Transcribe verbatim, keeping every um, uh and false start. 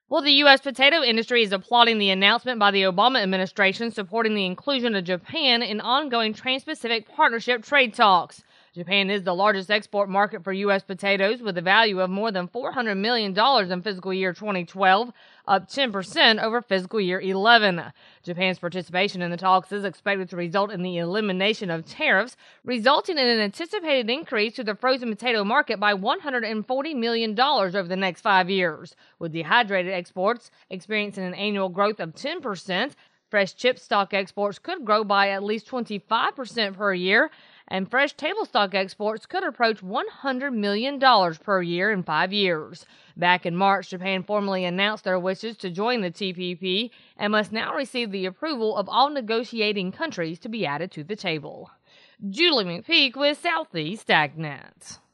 Well, the U S potato industry is applauding the announcement by the Obama administration supporting the inclusion of Japan in ongoing Trans-Pacific Partnership trade talks. Japan is the largest export market for U S potatoes with a value of more than four hundred million dollars in fiscal year twenty twelve, up ten percent over fiscal year eleven. Japan's participation in the talks is expected to result in the elimination of tariffs, resulting in an anticipated increase to the frozen potato market by one hundred forty million dollars over the next five years, with dehydrated exports experiencing an annual growth of ten percent. Fresh chip stock exports could grow by at least twenty-five percent per year, and fresh table stock exports could approach one hundred million dollars per year in five years. Back in March, Japan formally announced their wishes to join the T P P and must now receive the approval of all negotiating countries to be added to the table. Julie McPeak with Southeast AgNet.